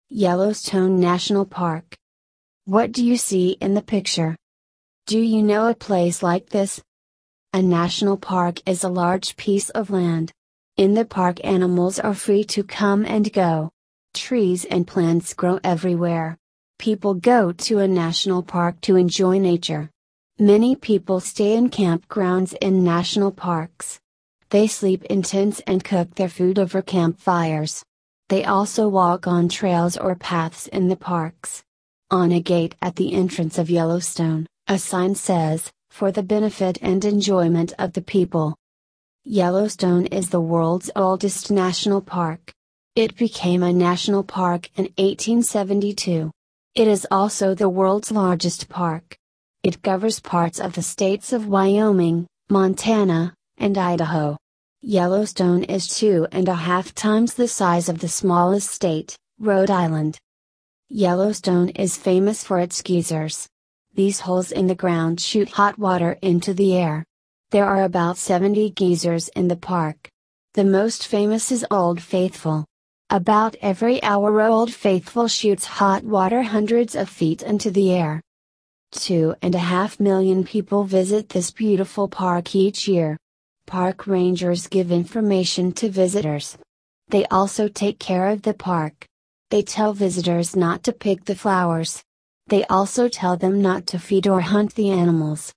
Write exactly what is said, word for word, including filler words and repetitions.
Yellowstone National Park. What do you see in the picture? Do you know a place like this? A national park is a large piece of land. In the park, animals are free to come and go. Trees and plants grow everywhere. People go to a national park to enjoy nature. Many people stay in campgrounds in national parks. They sleep in tents and cook their food over campfires. They also walk on trails or paths in the parks. On a gate at the entrance of Yellowstone, a sign says, "For the benefit and enjoyment of the people." Yellowstone is the world's oldest national park. It became a national park in eighteen seventy-two. It is also the world's largest park. It covers parts of the states of Wyoming, Montana, and Idaho. Yellowstone is two and a half times the size of the smallest state, Rhode Island. Yellowstone is famous for its geysers. These holes in the ground shoot hot water into the air. There are about seventy geysers in the park. The most famous is Old Faithful. About every hour Old Faithful shoots hot water hundreds of feet into the air. Two and a half million people visit this beautiful park each year. Park rangers give information to visitors. They also take care of the park. They tell visitors not to pick the flowers. They also tell them not to feed or hunt the animals.